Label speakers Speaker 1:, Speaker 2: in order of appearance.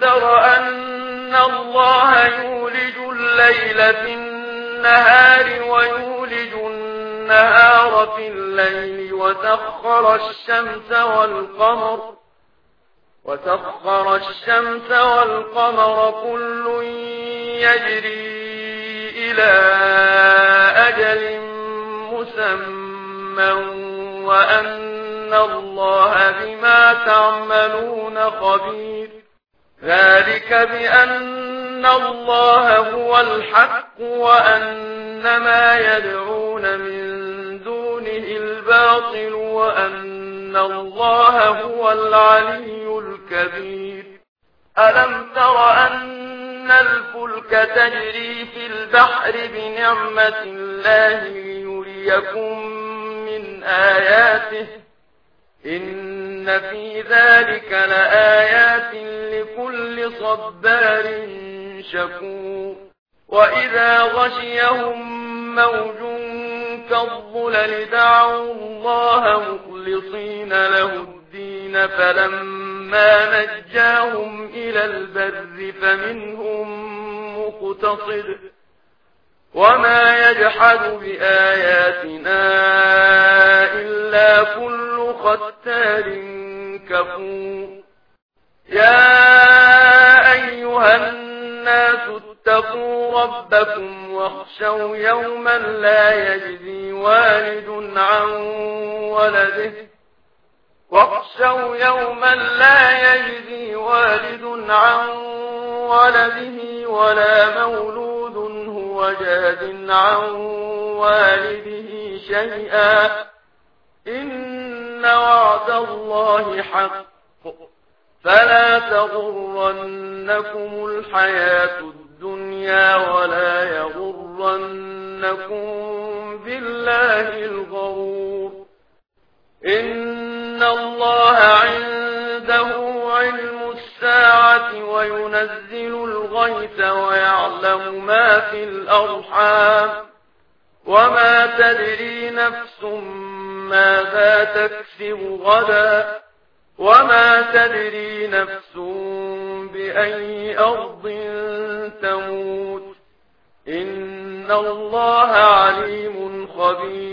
Speaker 1: تر أن الله يولج الليل في النهار ويولج النهار في الليل وسخر الشمس والقمر كل يجري إلى أجل مسمى وأن الله بما تعملون خبير ذلك بأن الله هو الحق وأن ما يدعون من دونه الباطل وأن الله هو العلي الكبير ألم تر أن الفلك تجري في البحر بنعمة الله ليريكم من آياته إن في ذلك لآيات لكل صبار شكور وإذا غشيهم موج كالظلل دعوا الله مخلصين له الدين فلما نجاهم إلى البر فمنهم مقتصد وما يجحد بآياتنا إلا كل ختار كفور يا أيها الناس اتقوا ربكم واخشوا يوما لا يجزي والد عن ولده ولا مولود هو جاز عن والده شيئا إن وعد الله حق فلا تغرنكم الحياة الدنيا ولا يغرنكم بالله الغرور إن الله عنده علم الساعة وينزل الغيث ويعلم ما في الأرحام وما تدري نفس ماذا تكسب غدا وما تدري نفس بأي أرض تموت إن الله عليم خبير